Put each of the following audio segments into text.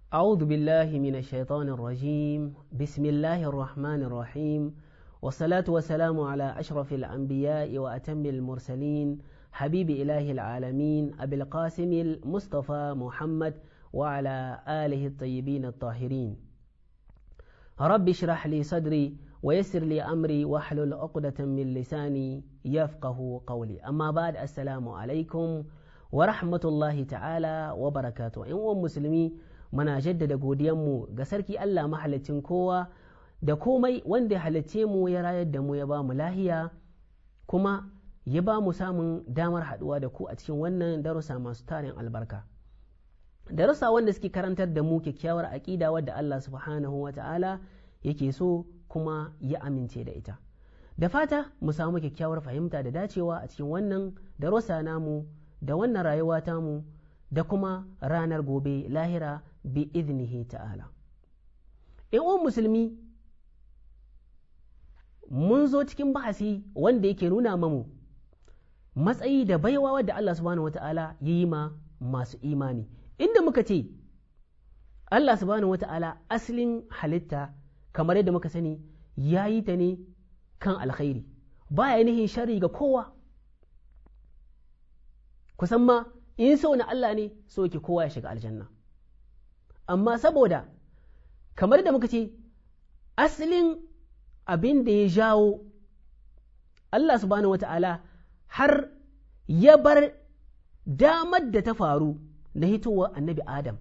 أعوذ بالله من الشيطان الرجيم بسم الله الرحمن الرحيم والصلاة والسلام على أشرف الأنبياء وأتم المرسلين حبيب إله العالمين أبي القاسم المصطفى محمد وعلى آله الطيبين الطاهرين. رب اشرح لي صدري ويسر لي أمري واحلل عقدة من لساني يفقه قولي. أما بعد، السلام عليكم ورحمة الله تعالى وبركاته. إن مسلمي muna jaddada godiyanmu ga sarki Allah mahalicin kowa da komai, wanda ya halicce mu ya rayar da mu ya ba mu lahiya kuma ya ba mu samun damar haɗuwa da ku a cikin wannan darussa masu tarin albarka, darussa wanda suke karantar da mu kyakkyawar aƙida wadda Allah subhanahu wa ta'ala yake so kuma ya amince da ita. Da fata mu samu kyakkyawar fahimta da dacewa a cikin wannan darussa namu da wannan rayuwa tamu da kuma ranar gobe lahira bi iznihi ta'ala. ‘Yan musulmi, mun zo cikin bahasi wanda yake nuna mamu matsayi da baiwa wadda Allah subhanahu wa ta'ala ya yi ma masu imani, inda muka ce Allah subhanahu wa ta'ala asalin halitta kamar yadda muka sani ya yi ta ne kan alkhairi, ba ya nihin shari ga kowa. Kusan ma in so na Allah ne so yake kowa ya shiga aljanna, amma saboda kamar da muka ce asalin abin da ya jawo Allah subhanahu wata'ala har ya bar damar da ta faru na hitowar annabi Adam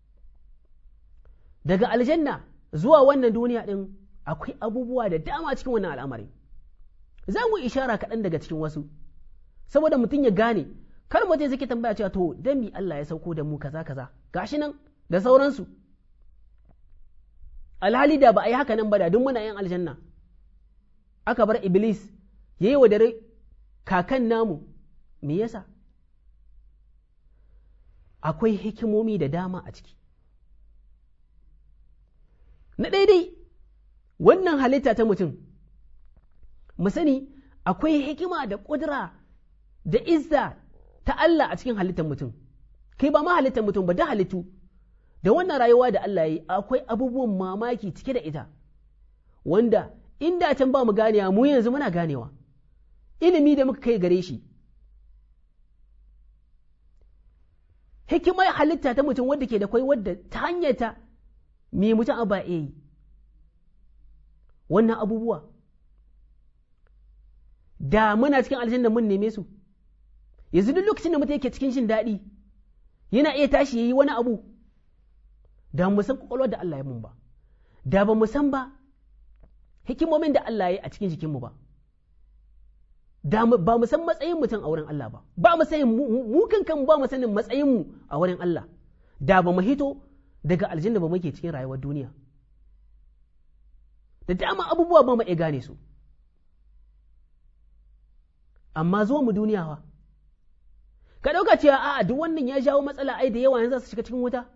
daga aljanna zuwa wannan duniya ɗin, akwai abubuwa da dama cikin wannan al'amari. Za mu ishara kaɗan daga cikin wasu saboda mutum ya gane, kar mutum suke tambaya cewa to dan mi Allah ya sauko da mu kaza kaza gashi nan da sauransu, alhali da ba a yi haka nan ba da duk muna yin aljanna. Aka bar Iblis ya yi wa dare kakan namu, me yasa? Akwai hikimomi da dama a ciki. Na daidai wannan halitta ta mutum, mu sani akwai hikima da ƙudura da izza ta Allah a cikin halittar mutum, kai ba ma halittar mutum ba da halittu, da wannan rayuwa da Allah yi akwai abubuwan mamaki cike da ita, wanda inda can ba mu ganewa mu yanzu muna ganewa, ilimi da muka kai gare shi. Hikimar halitta ta mutum wadda ke da kwai, wadda ta hanyar ta me mutum abu yi wannan abubuwa, da muna cikin aljanna mun neme su. Yanzu duk lokacin da mutum yake cikin jin daɗi yana iya tashi yayi wani abu, da mu san kwakwalwar da Allah ya mun ba, da ba mu san ba hikimomin da Allah ya yi a cikin jikinmu ba, da ba mu san matsayin mutum a wurin Allah ba mu sanin mu kankan ba mu sanin matsayin mu a wurin Allah, da ba mu hito daga aljanna ba muke cikin rayuwar duniya. Da dama abubuwa ba mu iya gane su, amma zuwa mu duniya wa ka ɗauka cewa a'a duk wannan ya jawo matsala, ai da yawa yanzu za su shiga cikin wuta.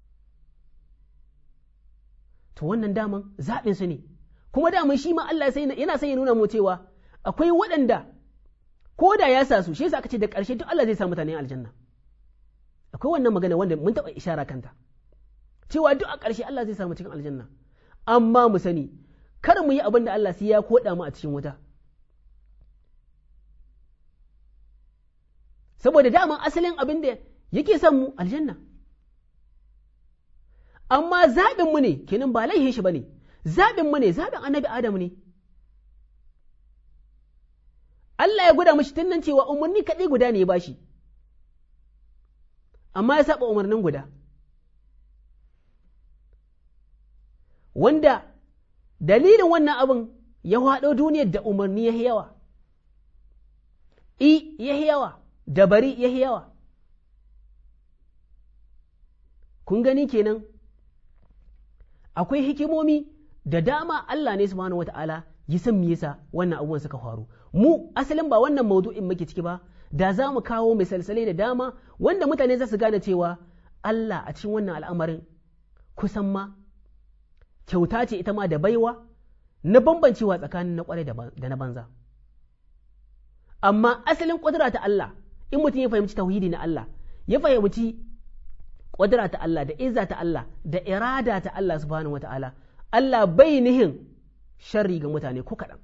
To wannan daman zaɓin su ne, kuma daman shi ma Allah yana son ya nuna mu cewa akwai waɗanda ko da ya sa su, shi yasa aka ce da ƙarshe duk Allah zai sa mutane aljanna. Akwai wannan magana wanda mun taɓa ishara kanta cewa duk a ƙarshe Allah zai sa mu cikin aljanna, amma mu sani kar mu yi abin da Allah sai ya koɗa mu a cikin wuta. Saboda daman asalin abin da yake son mu aljanna, amma zaɓinmu ne, kenan ba laihin shi ba ne, zaɓinmu ne, zaɓin annabi Adam ne. Allah ya gwada mashi tun nan cewa umarni kaɗai guda ne ya bashi, amma ya saba umarnin guda, wanda dalilin wannan abin ya haɗo duniyar da umarni ya yawa, ya yawa da bari ya yawa. Kun gani kenan akwai hikimomi da dama Allah ne subhanahu wata'ala ya san me yasa wannan abubuwan suka faru. Mu asalin ba wannan maudu'in muke ciki ba, da za mu kawo misalsalai da dama wanda mutane za su gane cewa Allah a cikin wannan al'amarin kusan ma kyauta ce ita ma da baiwa na bambancewa tsakanin na kwarai da na banza. Amma asalin ƙudura ta Allah, in mutum ya fahimci tauhidi na Allah, ya fahimci ƙudura ta Allah da izza ta Allah da irada ta Allah subhanahu wata'ala Allah bai nihin sharri ga mutane ko kaɗan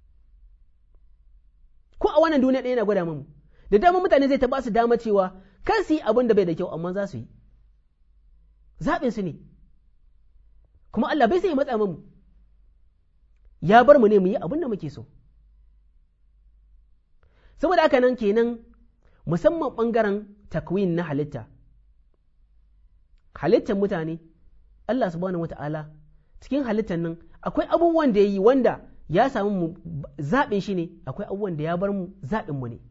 ko a wannan duniya ɗaya na gwada mamu da dama mutane zai taɓa su dama cewa kan su yi abin da bai da kyau amma za su yi zaɓin su ne kuma Allah bai sai ya matsa mamu ya bar mu ne mu yi abin da muke so saboda haka nan kenan musamman ɓangaren takwin na halittar mutane Allah subhanahu wata'ala cikin halittar nan akwai abubuwan da ya yi wanda ya samu mu zaɓin shi ne akwai abubuwan da ya bar mu zaɓin mu ne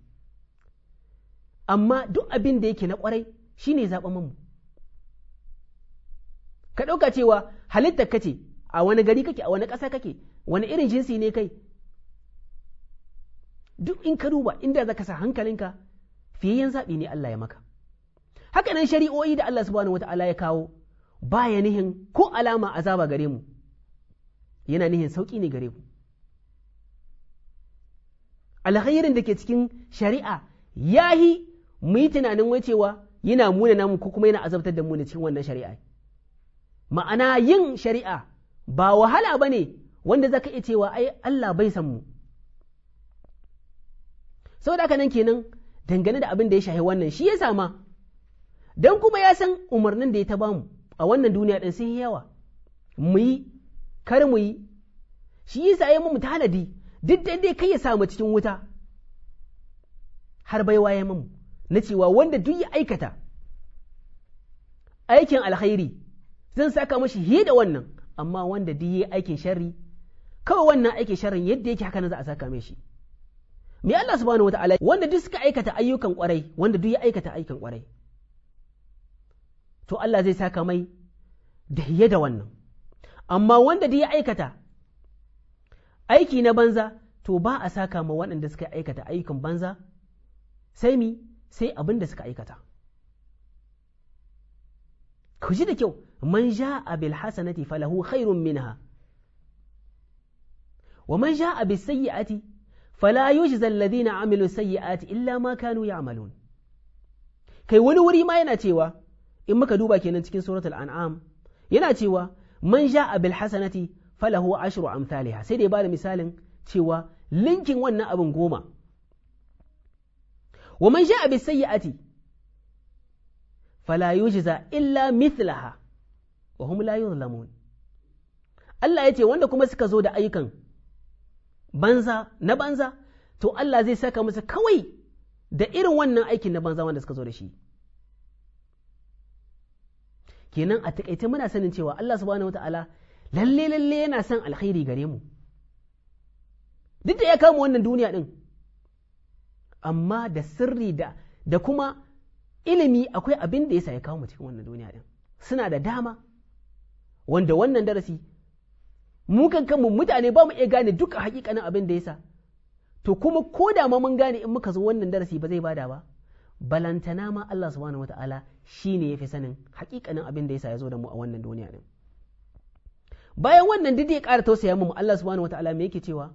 amma duk abin da yake na ƙwarai shi ne zaɓen mu ka ɗauka cewa halittar kace a wani gari kake a wani ƙasa kake wani irin jinsi ne kai duk in ka duba inda zaka sa hankalinka fiyayyen zaɓi ne Allah ya maka haka nan shari'o'i da Allah subhanahu wata'ala ya kawo baya nihin ko alama azaba gare mu yana nihin sauƙi ne gare mu alkhairin da ke cikin shari'a yahi mu yi tunanin wai cewa yana muna namu ko kuma yana azabtar da mu da cikin wannan shari'a ma'ana yin shari'a ba wahala ba ne wanda zaka iya cewa ai Allah bai san mu saboda haka nan kenan dangane da abin da ya shahi wannan shi ya sama don kuma ya san umarnin da ya ta bamu a wannan duniya ɗin sun yi yawa mu yi kar mu yi shi yasa ya mu tanadi duk dai kai ya samu cikin wuta har baiwa ya mamu na cewa wanda duk ya aikata aikin alkhairi zan saka mashi hiye da wannan amma wanda duk ya aikin sharri kawai wannan aikin sharrin yadda yake haka na za a saka mai shi me Allah subhanahu wata'ala wanda duk suka aikata ayyukan kwarai wanda duk ya aikata ayyukan kwarai to Allah zai saka mai da hiye da wannan amma wanda duk ya aikata aiki na banza to ba a saka ma waɗanda suka aikata ayyukan banza sai abin da suka aikata ku ji da kyau man ja'a bil hasanati falahu khairun minha wa man ja'a bis sayyi'ati fala yujza alladhina amilu sayyi'ati illa ma kanu ya'malun kai wani wuri ma yana cewa in muka duba kenan cikin suratul an'am yana cewa man ja'a bil hasanati falahu ashru amsalha sai dai bada misalin cewa linkin wannan abin 10 wa man ja'a bis sayyi'ati fala yujza illa mithlaha wa hum la yuzlamun Allah yace wanda kuma suka zo da ayyukan banza to Allah zai saka musu kawai da irin wannan aikin na banza wanda suka zo da shi kenan a takaice muna sanin cewa Allah subhanahu wataala lalle yana son alkhairi gare mu duk da ya kama wannan duniya din amma da sirri da kuma ilimi akwai abin da yasa ya kawo mu cikin wannan duniya din suna da dama wanda wannan darasi mu kan kanmu mutane ba mu iya gane duka hakikanin abin da yasa to kuma ko da ma mun gane in muka zo wannan darasi ba zai bada ba balantana ma Allah subhanahu wataala shine yafi sanin hakikanin abin da yasa ya zo da mu a wannan duniya din bayan wannan duk ya ƙara tausaya mu Allah subhanahu wataala me yake cewa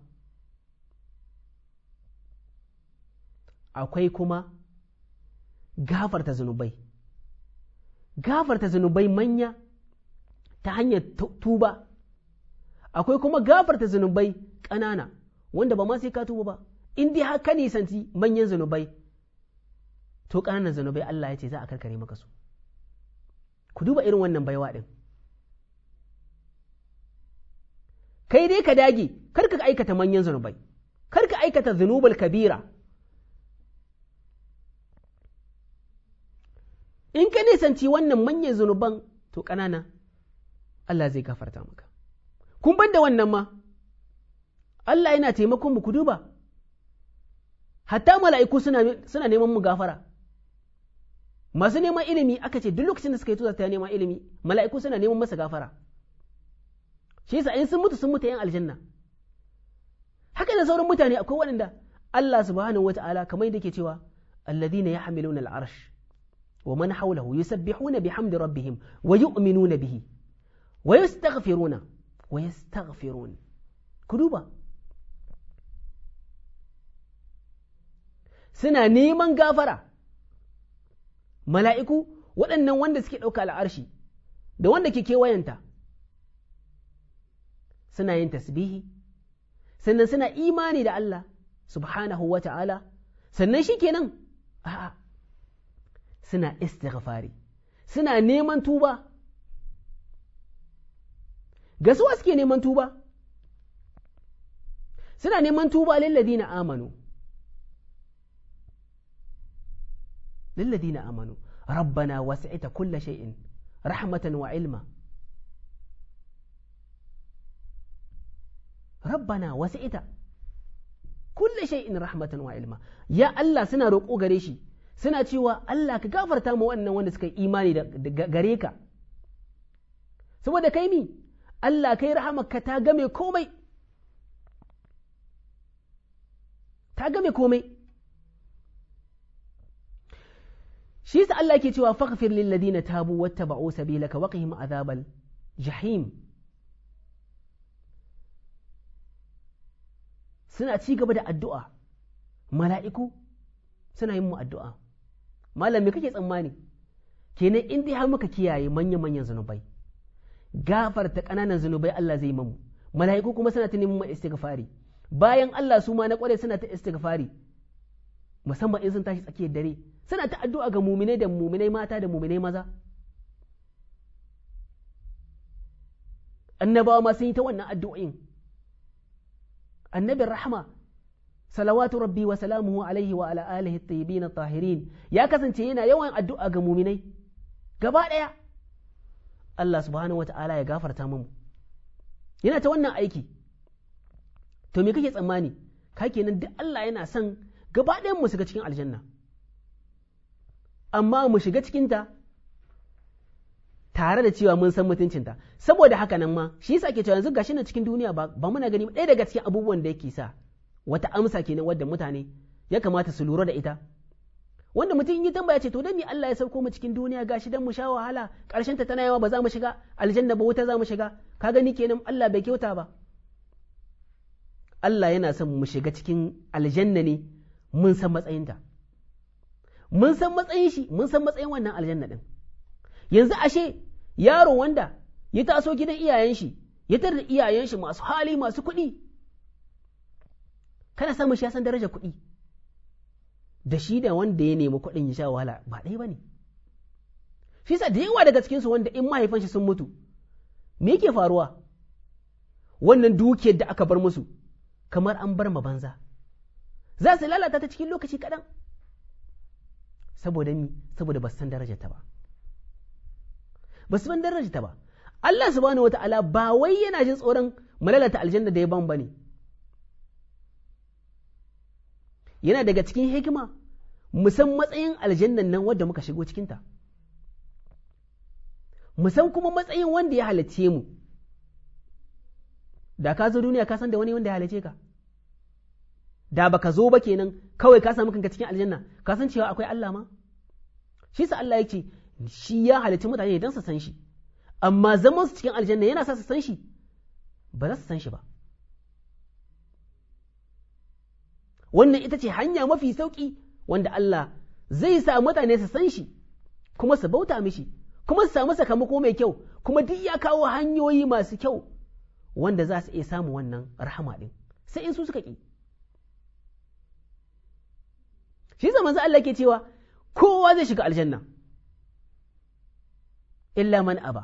akwai kuma gafarta zunubai manya ta hanyar tuba akwai kuma gafarta zunubai ƙanana wanda ba ma sai ka tuba ba in dai haka nisanci manyan zunubai to ƙananan zunubai Allah ya ce za a karkare maka su ku duba irin wannan baiwa din kai dai ka dage kar ka aikata manyan zunubai kar ka aikata zunubul kabira in ka nisanci wannan manyan zunuban to ƙanana Allah zai gafarta maka kun ban da wannan ma Allah yana taimakon mu ku duba hatta mala'iku suna neman mu gafara masu neman ilimi aka ce duk lokacin da suka yi tuza ta neman ilimi mala'iku suna neman masa gafara shi yasa in sun mutu yan aljanna haka da sauran mutane akwai waɗanda Allah subhanahu wata'ala kamar yadda ke cewa alladhina yahmiluna al'arsh wa man hawlahu yusabbihuna bihamdi rabbihim wa yu'minuna bihi wa yastaghfirun ku duba suna neman gafara mala'iku waɗannan wanda suke ɗauka al'arshi da wanda ke kewayenta suna yin tasbihi, sannan suna imani da Allah subhanahu wa ta'ala, sannan shi kenan a'a suna istighfari, suna neman tuba. Ga suwa suke neman tuba? Suna neman tuba lilladina amanu, lilladina amanu rabbana wasi'ta kulla shay'in rahmatan wa ilma, rabbana wasi'ta kulla shay'in rahmatan wa ilma. Ya Allah, suna roƙo gare shi, suna cewa Allah ka gafarta mu wannan wanda suka yi imani da gare ka, saboda kai mi Allah kai rahamarka ta game komai, ta game komai. Shi sa Allah ke cewa faghfir lil ladina tabu wattaba'u sabilaka waqihim azabal jahim. Suna ci gaba da addu'a, mala'iku suna yin mu addu'a. Malam me kake tsammani? Kenan in dai har muka kiyaye manya-manyan zunubai, gafarta ƙananan zunubai Allah zai mamu, mala'iku kuma suna ta neman mu istighfari, bayan Allah su ma na ƙware suna ta istighfari, musamman in sun tashi tsakiyar dare suna ta addu'a ga muminai da muminai mata da muminai maza. Annabawa ma sun yi ta wannan addu'o'in. Annabin rahama salawatu rabbi wa salamuhu alaihi wa ala alihi at-tayyibin at-tahirin ya kasance yana yawan addu'a ga muminai gaba ɗaya. Allah subhanahu wa ta'ala ya gafarta mu, yana ta wannan aiki. To me kake tsammani? Ka kenan duk Allah yana son gaba ɗayan mu shiga cikin aljanna, amma mu shiga cikinta tare da cewa mun san mutuncinta. Saboda haka nan ma shi yasa ake cewa yanzu gashi na cikin duniya ba muna gani ɗaya daga cikin abubuwan da yake sa wata amsa kenan wadda mutane ya kamata su lura da ita, wanda mutum in yi tambaya ce to dan me Allah ya sauko mu cikin duniya gashi dan mu sha wahala, karshen ta tana yawa ba za mu shiga aljanna ba, wuta za mu shiga. Ka gani kenan Allah bai kyauta ba. Allah yana son mu shiga cikin aljanna ne mun san matsayinta, mun san matsayin shi, mun san matsayin wannan aljanna din. Yanzu ashe yaro wanda ya taso gidan iyayen shi ya tarda iyayen shi masu hali masu kuɗi, kana samun shi ya san darajar kuɗi, da shi da wanda ya nemi kuɗin ya sha wahala ba ɗaya ba ne. Shi sa da yawa daga cikinsu wanda in mahaifanshi sun mutu, me yake faruwa? Wannan dukiyar da aka bar musu kamar an bar ma banza, za su lalata ta cikin lokaci kaɗan. Saboda mi? Saboda ba su san darajarta ba, ba su san darajarta ba. Allah subhanahu wata'ala ba wai yana jin tsoron mu lalata aljanna da ya ban bane. Yana daga cikin hikima mu san matsayin aljannan nan wadda muka shigo cikinta, mu san kuma matsayin wanda ya halicce mu. Da ka zo duniya ka san da wani wanda ya halicce ka, da baka zo ba kenan kawai ka samu kanka cikin aljanna, ka san cewa akwai Allah ma. Shi sa Allah yake shi ya halicci mutane don su san shi, amma zaman su cikin aljanna yana sa su san shi? Ba za su san shi ba. Wannan ita ce hanya mafi sauƙi wanda Allah zai sa mutane su san shi kuma su bauta mishi kuma su samu sakamako mai kyau, kuma duk ya kawo hanyoyi masu kyau wanda za su iya samu wannan rahama ɗin, sai in su suka ƙi. Shi zaman za Allah ke cewa kowa zai shiga aljanna illa man aba.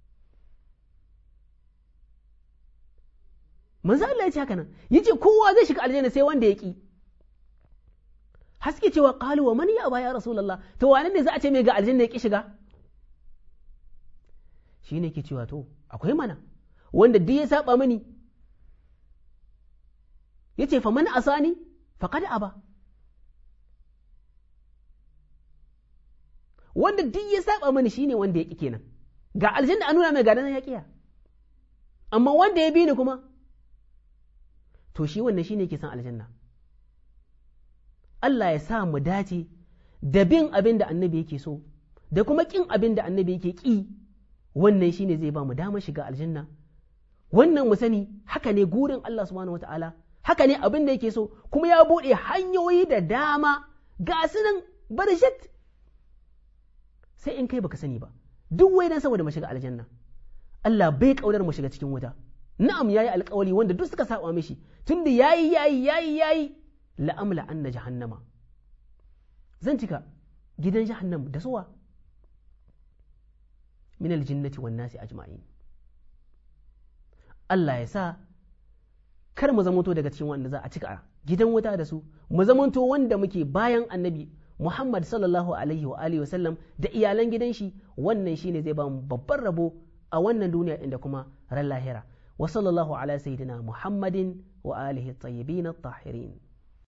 Manzo Allah ya ce haka nan, yace kowa zai shiga aljanna sai wanda ya ƙi. Haske cewa qalu wa man ya aba ya rasulullah, to wane ne za a ce mai ga aljanna ya ƙi shiga? Shine ke cewa to akwai mana wanda duk ya saba mani, yace fa man asani faqad aba, wanda duk ya saba mani shine wanda ya ƙi kenan. Ga aljanna an nuna mai gadan ya ƙiya, amma wanda ya bi ni kuma to shi wannan shine ke san aljanna. Allah ya sa mu dace da bin abin da annabi yake so da kuma kin abin da annabi yake ƙi, wannan shine zai ba mu damar shiga aljanna. Wannan mu sani haka ne gurin Allah subhanahu wataala, haka ne abin da yake so, kuma ya buɗe hanyoyi da dama ga su nan barjat sai in kai baka sani ba, duk wai dan saboda mu shiga aljanna. Allah bai kaunar mu shiga cikin wuta. Na'am yayi alƙawari wanda duk suka saba mishi, tunda yayi la'amla anna jahannama, zan cika gidan jahannam da suwa min aljinnati wan nasi ajma'in. Allah ya sa kar mu zamanto daga cikin wanda za a cika gidan wuta da su, mu zamanto wanda muke bayan annabi Muhammad sallallahu alaihi wa alihi wa sallam da iyalan gidan shi. Wannan shine zai ba mu babban rabo a wannan duniya inda kuma ran lahira. Wa sallallahu ala sayyidina Muhammadin wa alihi at-tayyibin at-tahirin.